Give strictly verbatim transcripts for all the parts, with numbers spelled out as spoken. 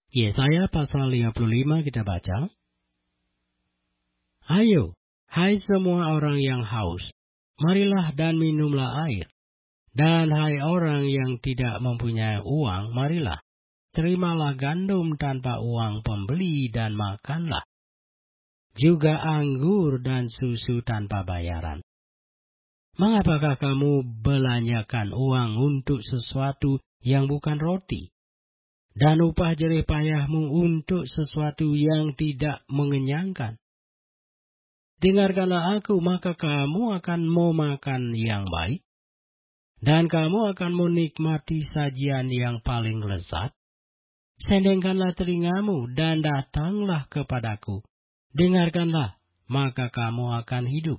Yesaya pasal lima puluh lima kita baca. Ayo, hai semua orang yang haus, marilah dan minumlah air. Dan hai orang yang tidak mempunyai uang, marilah, terimalah gandum tanpa uang pembeli dan makanlah. Juga anggur dan susu tanpa bayaran. Mengapakah kamu belanjakan uang untuk sesuatu yang bukan roti? Dan upah jerih payahmu untuk sesuatu yang tidak mengenyangkan? Dengarkanlah aku, maka kamu akan memakan yang baik, dan kamu akan menikmati sajian yang paling lezat. Sendengkanlah telingamu dan datanglah kepadaku. Dengarkanlah, maka kamu akan hidup.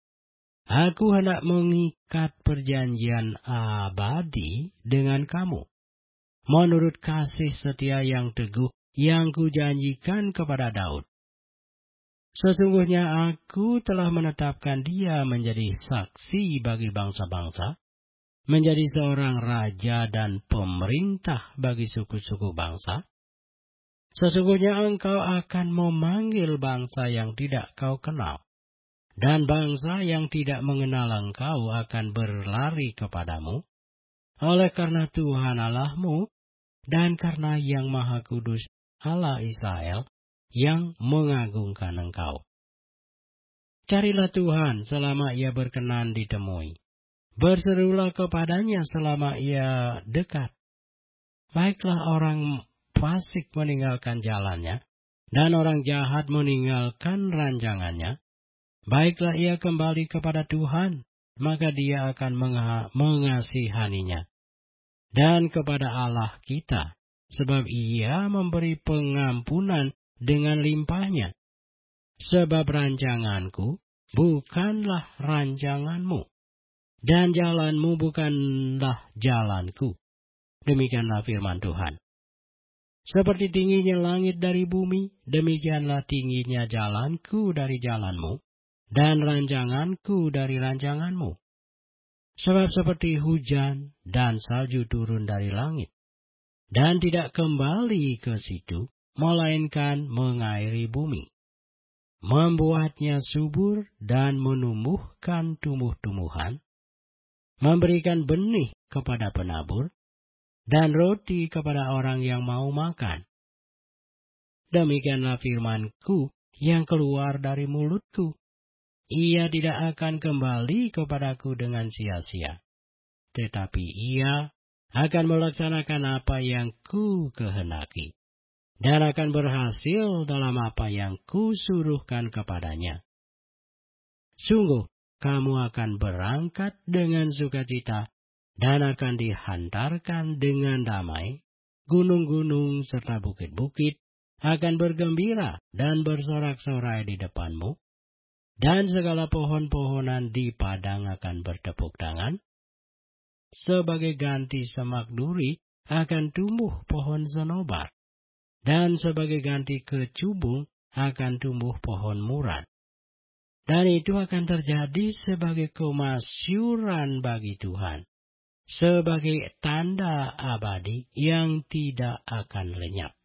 Aku hendak mengikat perjanjian abadi dengan kamu, menurut kasih setia yang teguh yang kujanjikan kepada Daud. Sesungguhnya aku telah menetapkan dia menjadi saksi bagi bangsa-bangsa, menjadi seorang raja dan pemerintah bagi suku-suku bangsa. Sesungguhnya engkau akan memanggil bangsa yang tidak kau kenal, dan bangsa yang tidak mengenal engkau akan berlari kepadamu, oleh karena Tuhan Allahmu, dan karena Yang Maha Kudus Allah Israel, yang mengagungkan engkau. Carilah Tuhan selama ia berkenan ditemui. Berserulah kepadanya selama ia dekat. Baiklah orang fasik meninggalkan jalannya, dan orang jahat meninggalkan ranjangannya. Baiklah ia kembali kepada Tuhan, maka dia akan mengasihaninya. Dan kepada Allah kita, sebab ia memberi pengampunan dengan limpahnya. Sebab rancanganku bukanlah rancanganmu, dan jalanmu bukanlah jalanku. Demikianlah firman Tuhan. Seperti tingginya langit dari bumi, demikianlah tingginya jalanku dari jalanmu, dan rancanganku dari rancanganmu. Sebab seperti hujan dan salju turun dari langit, dan tidak kembali ke situ, melainkan mengairi bumi, membuatnya subur dan menumbuhkan tumbuh-tumbuhan, memberikan benih kepada penabur, dan roti kepada orang yang mau makan. Demikianlah firman-Ku yang keluar dari mulut-Ku. Ia tidak akan kembali kepadaku dengan sia-sia, tetapi ia akan melaksanakan apa yang Ku kehendaki, dan akan berhasil dalam apa yang Kusuruhkan kepadanya. Sungguh, kamu akan berangkat dengan sukacita, dan akan dihantarkan dengan damai. Gunung-gunung serta bukit-bukit akan bergembira dan bersorak-sorai di depanmu, dan segala pohon-pohonan di padang akan bertepuk tangan. Sebagai ganti semak duri akan tumbuh pohon senobar, dan sebagai ganti kecubung akan tumbuh pohon murad. Dan itu akan terjadi sebagai kemasyuran bagi Tuhan, sebagai tanda abadi yang tidak akan lenyap.